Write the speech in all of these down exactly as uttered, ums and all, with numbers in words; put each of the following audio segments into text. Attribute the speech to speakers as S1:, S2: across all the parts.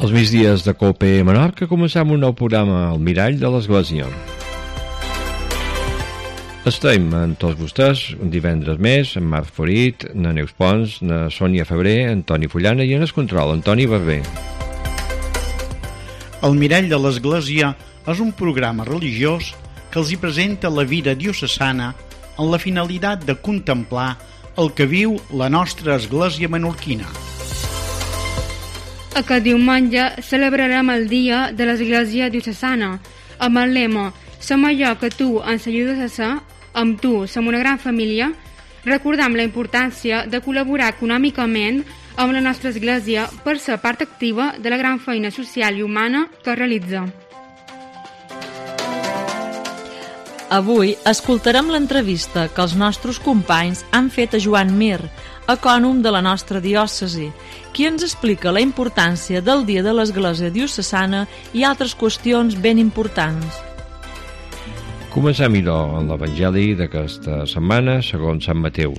S1: Els migdies de Cope Menorca començam un nou programa al Mirall de l'Església. Estem amb tots vostès un divendres més, en Marc Forit, na Neus Pons, na Sònia Febrer, Antoni Fullana i en el control, Antoni Barber.
S2: El Mirall de l'Església és un programa religiós que els hi presenta la vida diocesana amb la finalitat de contemplar el que viu la nostra Església menorquina.
S3: Aquest diumenge celebrarem el dia de l'Església diocesana amb el lema «Som allò que tu ens ajudes a ser, amb tu som una gran família». Recordem la importància de col·laborar econòmicament amb la nostra Església per ser part activa de la gran feina social i humana que realitza.
S4: Avui escoltarem l'entrevista que els nostres companys han fet a Joan Mir, ecònom de la nostra diòcesi, qui ens explica la importància del dia de l'Església diocesana i altres qüestions ben importants.
S1: Comencem, idò, en l'Evangeli d'aquesta setmana, segons Sant Mateu.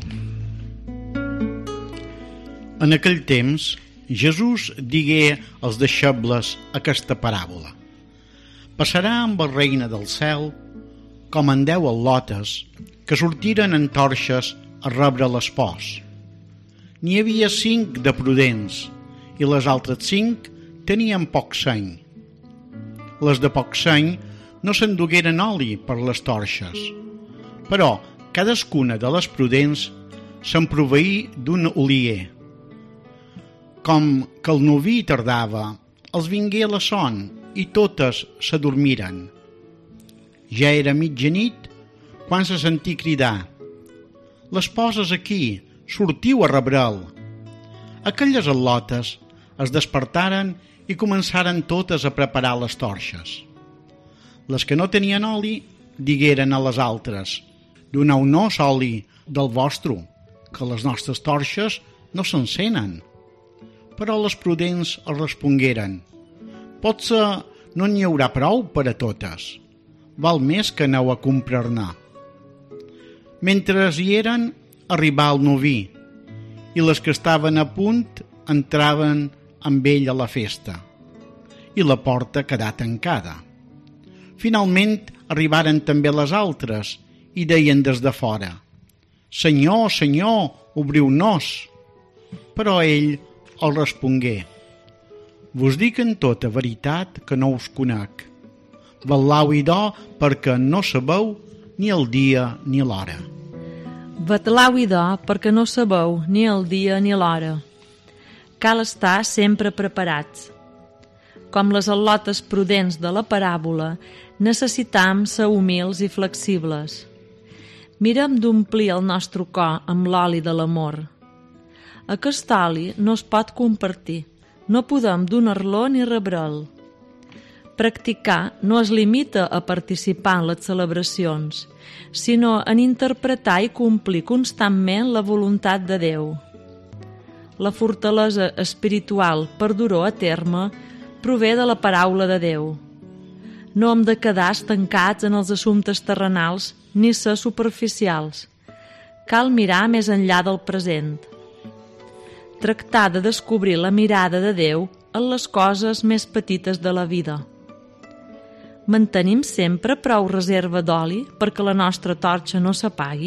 S2: En aquell temps, Jesús digué als deixebles aquesta paràbola. Passarà amb el regne del cel com en deu al·lotes que sortiren en torxes a rebre l'espòs. N'hi havia cinc de prudents i les altres cinc tenien poc seny. Les de poc seny no s'endugueren oli per les torxes, però cadascuna de les prudents se'n proveí d'un olier. Com que el noví tardava, els vingué la son i totes s'adormiren. Ja era mitjanit quan se sentí cridar: «L'espòs és aquí, sortiu a rebre'l». Aquelles al·lotes es despertaren i començaren totes a preparar les torxes. Les que no tenien oli digueren a les altres: «Doneu-nos oli del vostre, que les nostres torxes no s'encenen». Però les prudents els respongueren: «Potser no n'hi haurà prou per a totes. Val més que aneu a comprar-ne». Mentre hi eren, arribà el noví, i les que estaven a punt entraven amb ell a la festa, i la porta quedà tancada. Finalment arribaren també les altres i deien des de fora: «Senyor, Senyor, obriu-nos». Però ell els respongué: «Vos dic en tota veritat que no us conec. Vetlau idò perquè no sabeu ni el dia ni l'hora».
S4: Vetlau idò perquè no sabeu ni el dia ni l'hora. Cal estar sempre preparats. Com les al·lotes prudents de la paràbola, necessitam ser humils i flexibles. Mirem d'omplir el nostre cor amb l'oli de l'amor. Aquest oli no es pot compartir, no podem donar-lo ni rebre'l. Practicar no es limita a participar en les celebracions, sinó en interpretar i complir constantment la voluntat de Déu. La fortalesa espiritual per dur-ho a terme prové de la paraula de Déu. No hem de quedar estancats en els assumptes terrenals ni ser superficials. Cal mirar més enllà del present. Tractar de descobrir la mirada de Déu en les coses més petites de la vida. Mantenim sempre prou reserva d'oli perquè la nostra torxa no s'apagui?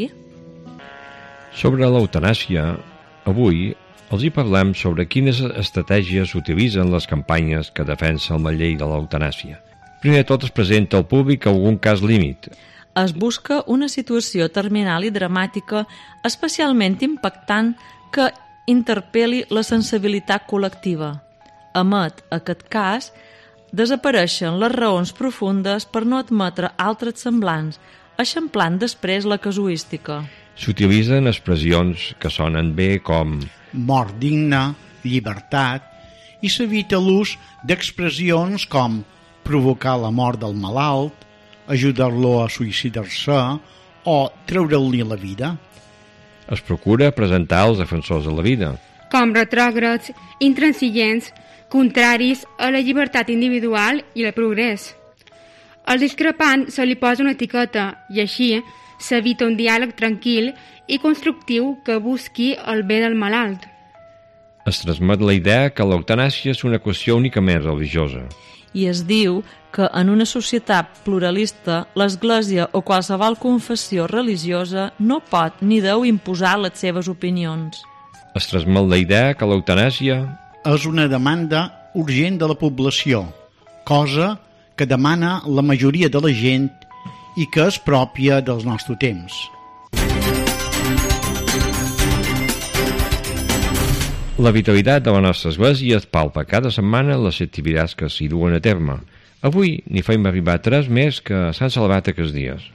S1: Sobre l'eutanàsia, avui els hi parlem sobre quines estratègies s'utilitzen les campanyes que defensen la llei de l'eutanàsia. Primer de tot es presenta al públic algun cas límit.
S4: Es busca una situació terminal i dramàtica especialment impactant que interpel·li la sensibilitat col·lectiva. Emet aquest cas, desapareixen les raons profundes per no admetre altres semblants, eixamplant després la casuística.
S1: S'utilitzen expressions que sonen bé com
S2: mort digna, llibertat, i s'evita l'ús d'expressions com provocar la mort del malalt, ajudar-lo a suïcidar-se o treure-li la vida.
S1: Es procura presentar els defensors de la vida
S3: com retrògrads, intransigents, contraris a la llibertat individual i el progrés. Al discrepant se li posa una etiqueta i així s'evita un diàleg tranquil i constructiu que busqui el bé del malalt.
S1: Es transmet la idea que l'eutanàsia és una qüestió únicament religiosa.
S4: I es diu que en una societat pluralista l'Església o qualsevol confessió religiosa no pot ni deu imposar les seves opinions.
S1: Es transmet la idea que l'eutanàsia
S2: és una demanda urgent de la població, cosa que demana la majoria de la gent i que és pròpia del nostre temps.
S1: La vitalitat de la nostra església es palpa cada setmana en les activitats que s'hi duen a terme. Avui n'hi feim arribar tres més que s'han celebrat aquests dies.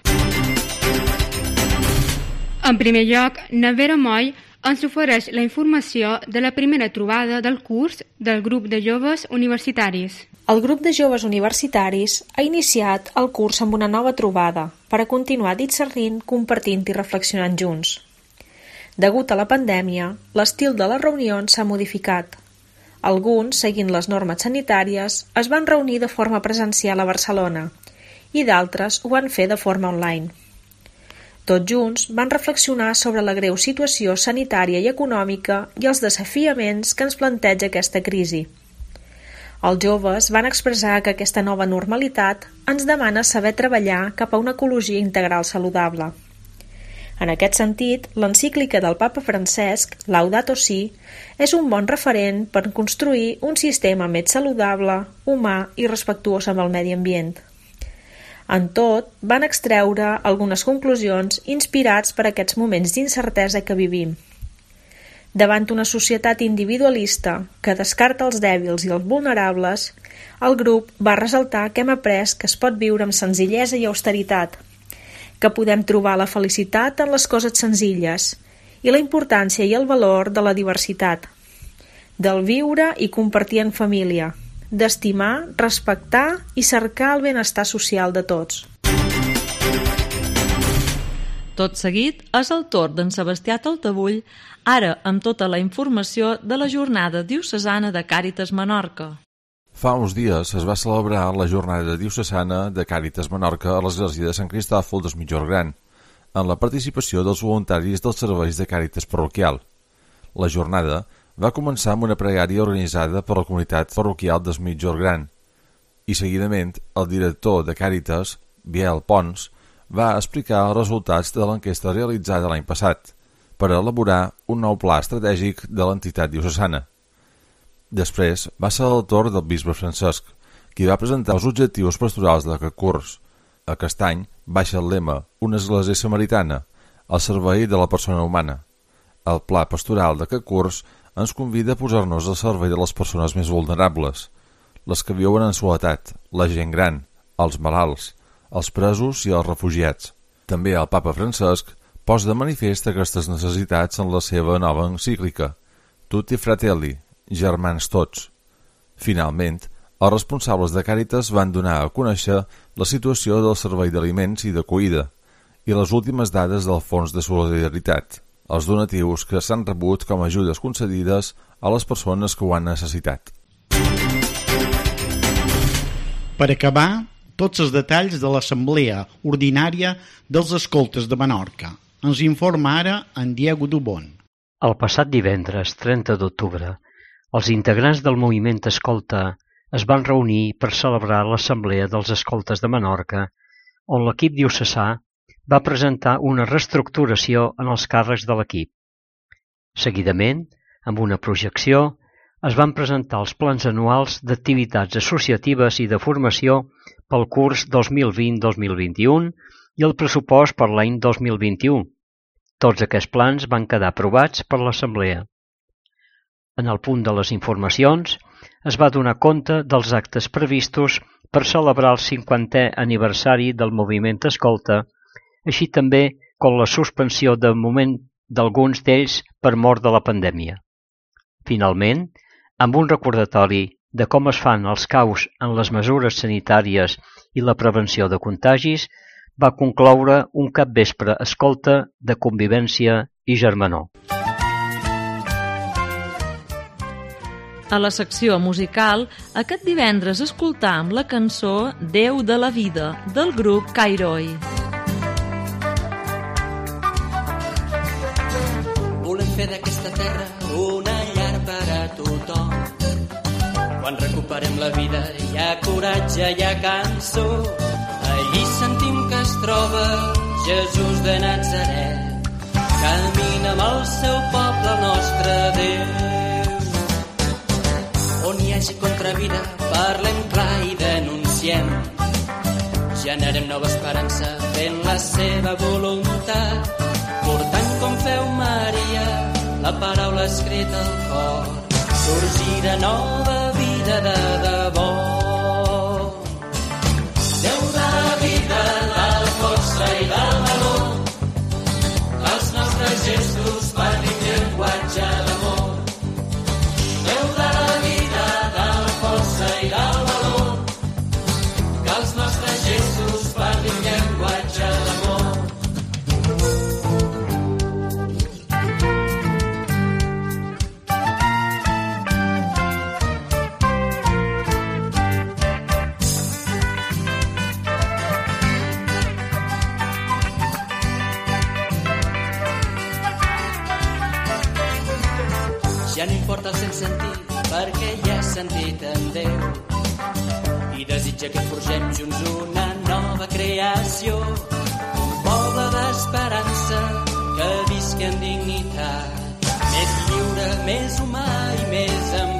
S3: En primer lloc, Nevera Moll ens ofereix la informació de la primera trobada del curs del grup de joves universitaris.
S5: El grup de joves universitaris ha iniciat el curs amb una nova trobada per a continuar discernint, compartint i reflexionant junts. Degut a la pandèmia, l'estil de les reunions s'ha modificat. Alguns, seguint les normes sanitàries, es van reunir de forma presencial a Barcelona i d'altres ho van fer de forma online. Tots junts van reflexionar sobre la greu situació sanitària i econòmica i els desafiaments que ens planteja aquesta crisi. Els joves van expressar que aquesta nova normalitat ens demana saber treballar cap a una ecologia integral saludable. En aquest sentit, l'encíclica del Papa Francesc, Laudato Si, és un bon referent per construir un sistema més saludable, humà i respectuós amb el medi ambient. En tot, van extreure algunes conclusions inspirats per aquests moments d'incertesa que vivim. Davant una societat individualista que descarta els dèbils i els vulnerables, el grup va ressaltar que hem après que es pot viure amb senzillesa i austeritat, que podem trobar la felicitat en les coses senzilles i la importància i el valor de la diversitat, del viure i compartir en família, d'estimar, respectar i cercar el benestar social de tots.
S4: Tot seguit és el torn d'en Sebastià Taltabull, ara amb tota la informació de la jornada diocesana de Càritas Menorca.
S6: Fa uns dies es va celebrar la jornada diocesana de Càritas Menorca a l'església de Sant Cristòfol del Migjorn Gran, en la participació dels voluntaris dels serveis de Càritas parroquial. La jornada va començar amb una pregària organitzada per la comunitat parroquial del Migjorn Gran i seguidament el director de Càritas, Biel Pons, va explicar els resultats de l'enquesta realitzada l'any passat per elaborar un nou pla estratègic de l'entitat diocesana. Després va ser el torn del bisbe Francesc, qui va presentar els objectius pastorals d'aquest curs. Aquest any baixa el lema Una església samaritana, al servei de la persona humana. El pla pastoral d'aquest curs ens convida a posar-nos al servei de les persones més vulnerables, les que viuen en soledat, la gent gran, els malalts, els presos i els refugiats. També el papa Francesc posa de manifest aquestes necessitats en la seva nova encíclica, Tutti Fratelli, germans tots. Finalment, els responsables de Càritas van donar a conèixer la situació del servei d'aliments i d'acollida i les últimes dades del Fons de Solidaritat, els donatius que s'han rebut com a ajudes concedides a les persones que ho han necessitat.
S2: Per acabar, tots els detalls de l'assemblea ordinària dels escoltes de Menorca. Ens informa ara en Diego Dubón.
S7: El passat divendres, trenta d'octubre, els integrants del moviment Escolta es van reunir per celebrar l'Assemblea dels Escoltes de Menorca, on l'equip diocesà va presentar una reestructuració en els càrrecs de l'equip. Seguidament, amb una projecció, es van presentar els plans anuals d'activitats associatives i de formació pel curs dos mil vint dos mil vint-i-u i el pressupost per l'any dos mil vint-i-u. Tots aquests plans van quedar aprovats per l'Assemblea. En el punt de les informacions, es va donar compte dels actes previstos per celebrar el cinquantè aniversari del moviment Escolta, així també com la suspensió de moment d'alguns d'ells per mort de la pandèmia. Finalment, amb un recordatori de com es fan els caus en les mesures sanitàries i la prevenció de contagis, va concloure un capvespre escolta de convivència i germanor.
S4: A la secció musical, aquest divendres escoltam la cançó Déu de la vida, del grup Cairoi.
S8: Volem fer d'aquesta terra una llar per a Quan recuperem la vida hi ha coratge, hi ha cançó. Allí sentim que es troba Jesús de Natzaret. Camina amb el seu poble, el nostre Déu. On hi hagi contravida, parlem clar i denunciem. Generem nova esperança fent la seva voluntat, portant com feu Maria la paraula escrita al cor. Sorgirà nova vida de debò. Déu de la vida, de la força i del valor, els nostres gestos parlin llenguatge d'amor. Déu de la vida, de la força i del valor, que els nostres gestos parlin llenguatge d'amor. Ja no importa el sense sentit, perquè ja has sentit en Déu. I desitja que forgem junts una nova creació, un poble d'esperança que visqui en dignitat, més lliure, més humà i més en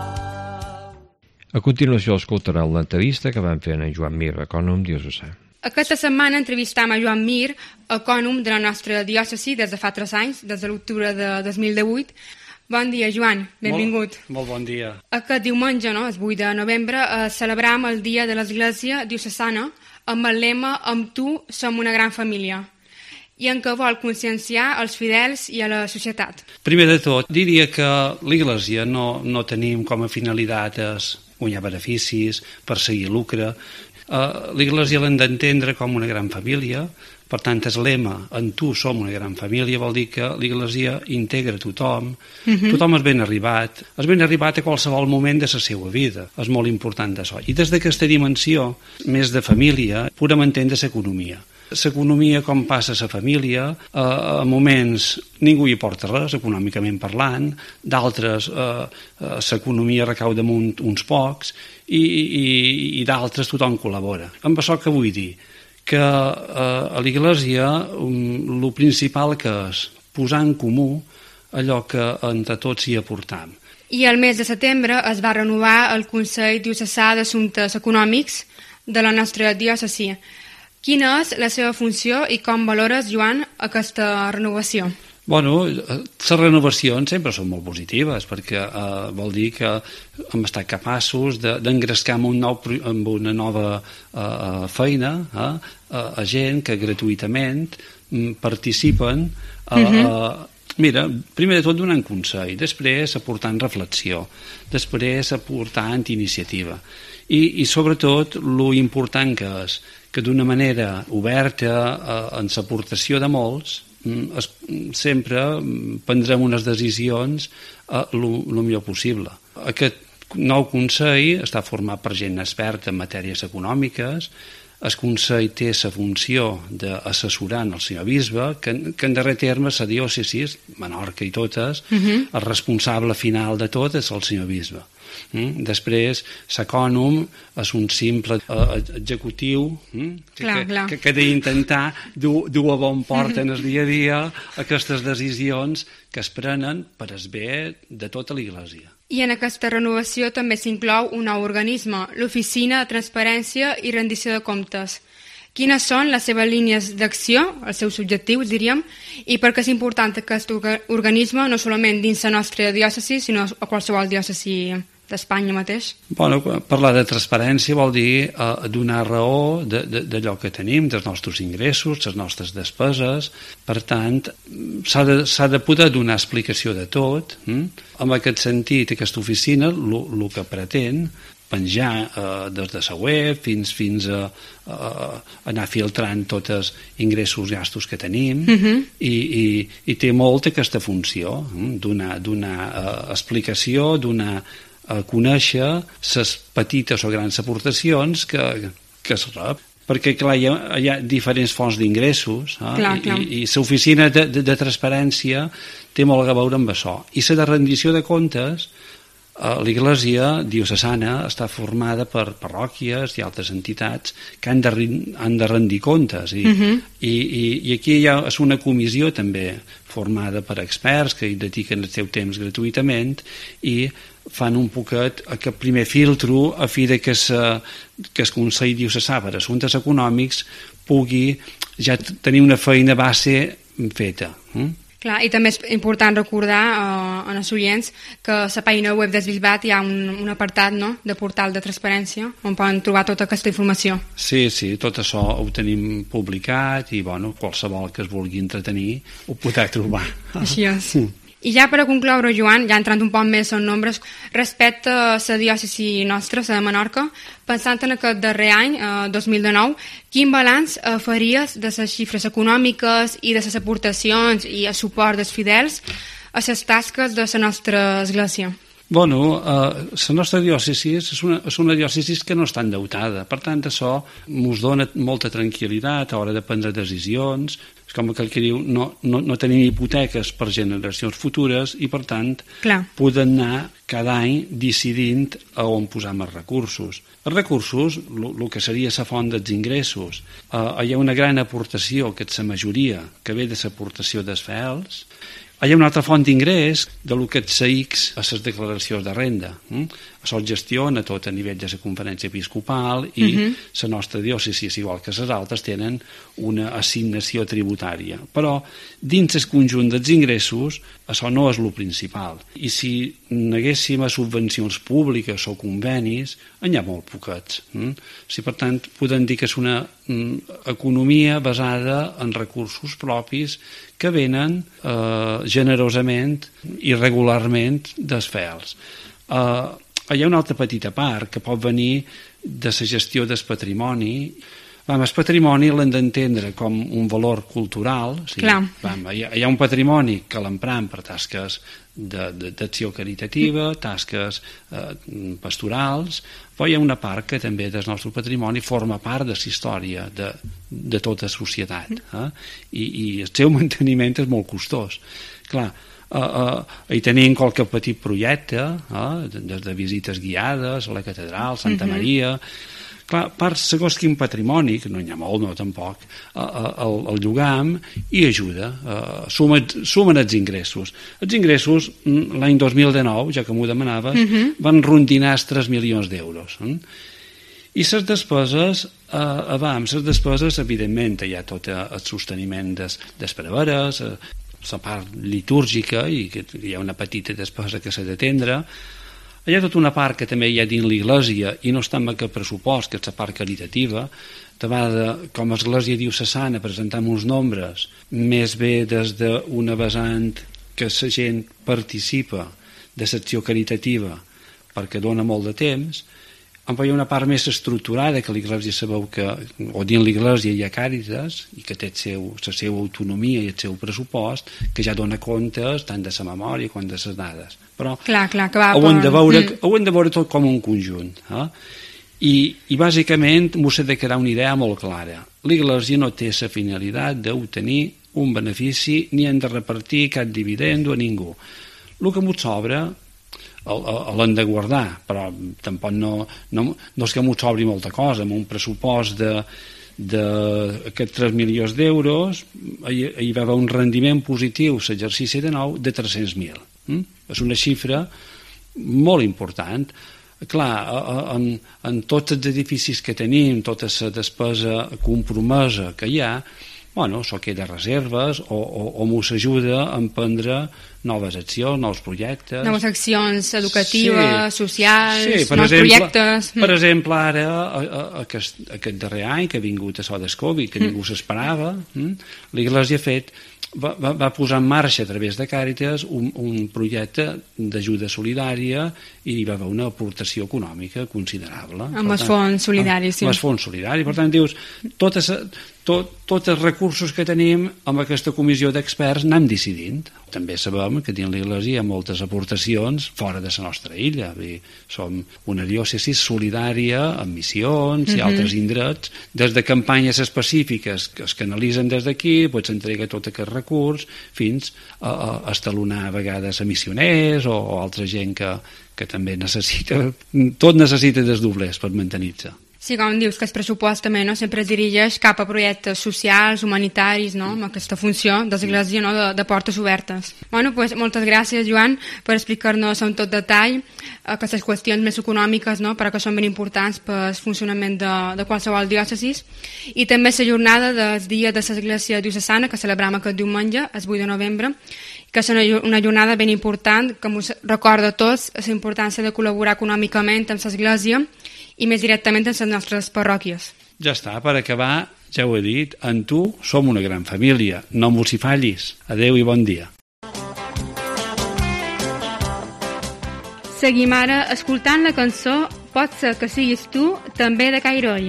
S8: pau.
S1: A continuació escoltareu l'entrevista que van fer en Joan Mir, ecònom diocesà.
S3: Aquesta setmana entrevistam a Joan Mir, ecònom de la nostra diòcesi des de fa tres anys, des de l'octubre de dos mil divuit. Bon dia, Joan. Benvingut.
S9: Molt, molt bon dia.
S3: Aquest diumenge, no, el vuit de novembre, eh, celebram el Dia de l'Església Diocesana amb el lema «Amb tu som una gran família», i en què vol conscienciar els fidels i a la societat.
S9: Primer de tot, diria que l'Església no, no tenim com a finalitat guanyar beneficis, perseguir lucre. Uh, L'Església l'hem d'entendre com una gran família. Per tant, el lema «En tu som una gran família» vol dir que l'Església integra tothom, uh-huh. tothom és ben arribat, és ben arribat a qualsevol moment de la seva vida, és molt important d'això. I des d'aquesta dimensió, més de família, podem entendre l'economia. L'economia, com passa a la família, eh, a moments ningú hi porta res, econòmicament parlant, d'altres eh, l'economia recau damunt uns pocs i, i, i d'altres tothom col·labora. Amb això que vull dir? Que eh, a l'Església um, el principal que és posar en comú allò que entre tots hi aportam.
S3: I el mes de setembre es va renovar el Consell Diocesà d'Assumptes Econòmics de la nostra diòcesi. Quina és la seva funció i com valores, Joan, aquesta renovació?
S9: Bueno, les renovacions sempre són molt positives perquè eh, vol dir que hem estat capaços d'engrescar amb, un nou, amb una nova eh, feina eh, a gent que gratuïtament participen a, uh-huh. a, mira, primer de tot donant consell, després aportant reflexió, després aportant iniciativa i, i sobretot lo important que és que d'una manera oberta eh, en l'aportació de molts es, sempre prendrem unes decisions el eh, millor possible. Aquest nou Consell està format per gent experta en matèries econòmiques. El Consell té la funció d'assessorar el senyor bisbe, que, que en darrer terme la diòcesi, Menorca i totes, uh-huh. el responsable final de tot és el senyor bisbe. Mm? Després, l'ecònom és un simple uh, executiu mm?
S3: clar,
S9: que,
S3: clar.
S9: que, que ha d'intentar dur, dur a bon port en el dia a dia aquestes decisions que es prenen per el bé de tota l'Església.
S3: I en aquesta renovació també s'inclou un nou organisme, l'Oficina de Transparència i Rendició de Comptes. Quines són les seves línies d'acció, els seus objectius, diríem, i per què és important aquest organisme, no solament dins la nostra diòcesi, sinó a qualsevol diòcesi d'Espanya mateix?
S9: Bueno, parlar de transparència vol dir eh, donar raó d'allò que tenim, dels nostres ingressos, les nostres despeses. Per tant, s'ha de, s'ha de poder donar explicació de tot. Hm? En aquest sentit, aquesta oficina, el que pretén, penjar eh, des de la web fins, fins a, a anar filtrant tots els ingressos i gastos que tenim uh-huh. i, i, i té molt aquesta funció, hm? donar, donar eh, explicació, donar a conèixer les petites o grans aportacions que, que es rep. Perquè, clar, hi ha, hi ha diferents fonts d'ingressos eh?
S3: clar, clar.
S9: i, i l'oficina de, de, de transparència té molt a veure amb això. I la de rendició de comptes L'Església diocesana està formada per parròquies i altres entitats que han de, han de rendir comptes i, uh-huh. i, i, i aquí hi ha una comissió també formada per experts que hi dediquen el seu temps gratuïtament i fan un poquet aquest primer filtro a fi de que, sa, que el Consell Diocesà per Assumptes Econòmics pugui ja tenir una feina base feta. Eh?
S3: Clar, i també és important recordar eh, als oients que a la pàgina web del Bisbat hi ha un, un apartat, no?, de portal de transparència on poden trobar tota aquesta informació.
S9: Sí, sí, tot això ho tenim publicat i bueno, qualsevol que es vulgui entretenir ho podrà trobar.
S3: Així és. I ja per a concloure, Joan, ja entrant un poc més en nombres, respecte a la diòcesi nostra, la de Menorca, pensant en aquest darrer any, eh, dos mil dinou, quin balanç eh, faries de les xifres econòmiques i de les aportacions i el suport dels fidels a les tasques de la nostra església?
S9: Bueno, eh, la nostra diòcesi és una, és una diòcesi que no està endeutada, per tant això ens dona molta tranquil·litat a l'hora de prendre decisions, és com aquell que diu no, no, no tenim hipoteques per generacions futures i per tant
S3: Clar.
S9: Poden anar cada any decidint a on posar més recursos. Els recursos, el que seria la font dels ingressos, eh, hi ha una gran aportació, que és la majoria, que ve de l'aportació dels fidels. Hi ha una altra font d'ingrés de lo que és la X a les declaracions de renda. Mm? Això es gestiona tot a nivell de la conferència episcopal i la uh-huh. nostra diòcesi, igual que les altres, tenen una assignació tributària. Però dins el conjunt dels ingressos això no és el principal. I si neguéssim a subvencions públiques o convenis, n'hi ha molt poquets. Mm? O sigui, per tant, podem dir que és una mm, economia basada en recursos propis que venen eh, generosament i regularment dels fidels. Eh, hi ha una altra petita part que pot venir de la gestió del patrimoni. Vam, el patrimoni l'hem d'entendre com un valor cultural. O sigui, vam, hi, ha, hi ha un patrimoni que l'empram per tasques d'acció caritativa, tasques eh, pastorals, però hi ha una part que també del nostre patrimoni forma part de la història de, de tota la societat. Eh? I, I el seu manteniment és molt costós. Clar, Uh, uh, hi tenim qualque petit projecte, uh, des de visites guiades a la catedral, Santa uh-huh. Maria. Clar, per segons quin patrimoni, que no n'hi ha molt, no, tampoc, uh, uh, el, el llogam i ajuda, uh, sumen, sumen els ingressos. Els ingressos, l'any dos mil dinou, ja que m'ho demanaves, uh-huh. van rondinar els tres milions d'euros. Eh? I les despeses, eh, abans, les despeses, evidentment, hi ha tot el sosteniment des, des preveres, eh, la part litúrgica, i que hi ha una petita despesa que s'ha d'atendre. Hi ha tota una part que també hi ha dins l'Església i no està en aquest pressupost, que és la part caritativa. De vegades, com a Església diocesana, presentem uns nombres més bé des d'una vessant que la gent participa de l'acció caritativa perquè dona molt de temps, però hi ha una part més estructurada que l'Església sabeu que, o dins l'Església hi ha Càritas i que té el seu, la seva autonomia i el seu pressupost, que ja dona comptes tant de la memòria com de les dades. Però
S3: clar, clar, que va
S9: ho, hem de veure, mm. ho hem de veure tot com un conjunt. Eh? I, I bàsicament m'ho s'ha de quedar una idea molt clara. L'Església no té la finalitat d'obtenir un benefici ni hem de repartir cap dividend a ningú. El que m'ho sobra l'hem de guardar, però tampoc no, no, no és que m'ho sobri molta cosa. Amb un pressupost de d'aquests tres milions d'euros hi, hi va haver un rendiment positiu l'exercici de nou de tres-cents mil. Mm? És una xifra molt important. Clar, en, en tots els edificis que tenim, tota la despesa compromesa que hi ha, bueno, això queda reserves o, o, o m'ho s'ajuda a emprendre noves accions, nous projectes.
S3: Noves accions educatives, sí, socials,
S9: sí, per
S3: nous
S9: exemple,
S3: projectes.
S9: Per exemple, ara, a, a, aquest, aquest darrer any que ha vingut això del Covid, que mm. ningú s'esperava, mm, l'Església ha fet, va, va, va posar en marxa a través de Càritas un, un projecte d'ajuda solidària i hi va haver una aportació econòmica considerable.
S3: Amb els fons solidaris, sí.
S9: Amb els fons solidaris. Per tant, dius, tota sa, tot, tots els recursos que tenim amb aquesta comissió d'experts anem decidint. També sabem que dins l'Església hi ha moltes aportacions fora de la nostra illa. Dir, som una diòcesi solidària amb missions mm-hmm. i altres indrets, des de campanyes específiques que es canalitzen des d'aquí, doncs s'entrega tot aquest recurs fins a, a estalonar a vegades a missioners o, o altra gent que, que també necessita, tot necessita des doblers per mantenir-se.
S3: Sí, com dius, que el pressupost també no, sempre es dirigeix cap a projectes socials, humanitaris, no? Amb aquesta funció d'església, no? de, de portes obertes. Bueno, pues, moltes gràcies, Joan, per explicar-nos en tot detall aquestes qüestions més econòmiques, no? Perquè són ben importants per al funcionament de, de qualsevol diòcesis. I també la jornada del dia de l'església diocesana, que celebrem aquest diumenge, el vuit de novembre, que és una, una jornada ben important, que ens recorda a tots la importància de col·laborar econòmicament amb l'església i més directament en les nostres parròquies.
S9: Ja està, per acabar, ja ho he dit, en tu som una gran família, no mos hi fallis. Adeu i bon dia.
S3: Seguim ara escoltant la cançó Pot ser que siguis tu, també de Cairoi.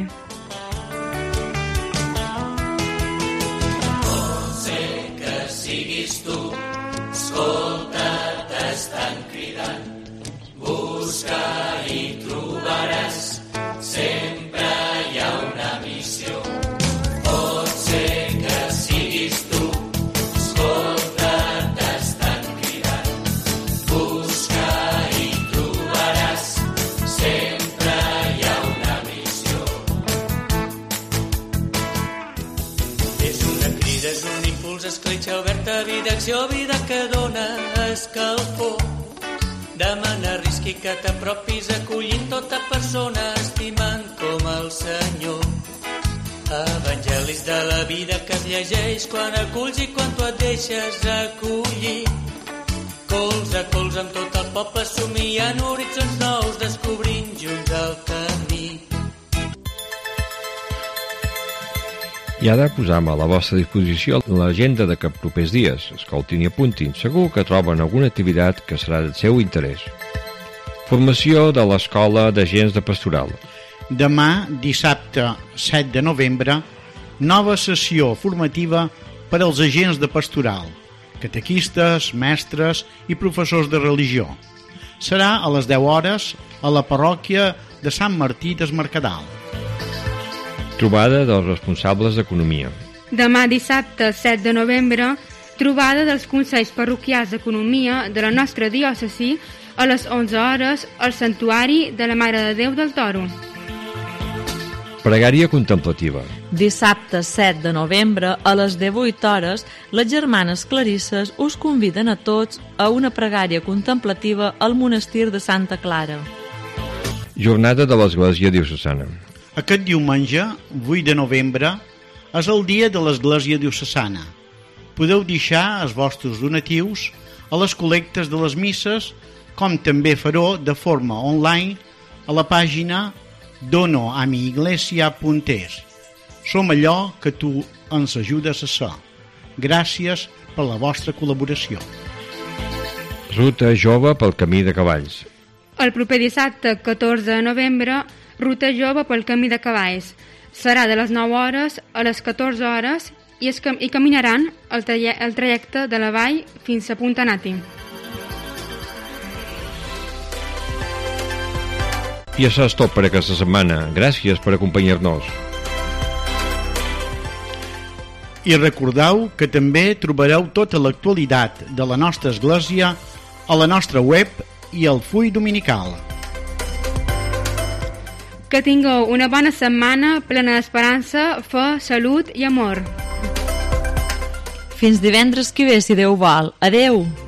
S8: Pot ser que siguis tu, escolta, t'estan cridant, busca i trobaràs, sempre hi ha una missió. Pot ser que siguis tu, escolta, t'estan cridant, busca i trobaràs, sempre hi ha una missió. És una crida, és un impuls, escletxa oberta, vida, acció, vida que dona escalfor. Demana, risqui que t'apropis acollint tota persona, estimant com el Senyor. Evangelis de la vida que es llegeix quan aculls i quan tu et deixes acollir. Cols a cols amb tot el poble somiant horitzons nous, descobrint junts el camí.
S1: I ara posam a la vostra disposició l'agenda de cap propers dies. Escoltin i apuntin, segur que troben alguna activitat que serà del seu interès. Formació de l'Escola d'Agents de Pastoral.
S2: Demà, dissabte set de novembre, nova sessió formativa per als agents de pastoral, catequistes, mestres i professors de religió. Serà a les deu hores a la parròquia de Sant Martí des Mercadal.
S1: Trobada dels responsables d'Economia.
S3: Demà dissabte set de novembre, trobada dels Consells Parroquials d'Economia de la nostra diòcesi a les onze hores al Santuari de la Mare de Déu del Toro.
S1: Pregària contemplativa.
S4: Dissabte set de novembre a les divuit hores, les germanes clarisses us conviden a tots a una pregària contemplativa al monestir de Santa Clara.
S1: Jornada de l'Església Diocesana.
S2: Aquest diumenge, vuit de novembre, és el dia de l'Església Diocesana. Podeu deixar els vostres donatius a les col·lectes de les misses, com també fareu de forma online a la pàgina dono a mi iglesia punt es. Som allò que tu ens ajudes a ser. Gràcies per la vostra col·laboració.
S1: Ruta jove pel camí de cavalls.
S3: El proper dissabte, catorze de novembre, ruta jove pel camí de cavalls. Serà de les nou hores a les catorze hores i, es cam i caminaran el, el trajecte de la vall fins a Punta Nati.
S1: I això és tot per aquesta setmana. Gràcies per acompanyar-nos.
S2: I recordeu que també trobareu tota l'actualitat de la nostra església a la nostra web i al full dominical.
S3: Que tingueu una bona setmana plena d'esperança, fe, salut i amor.
S4: Fins divendres que ve, si Déu vol. Adeu!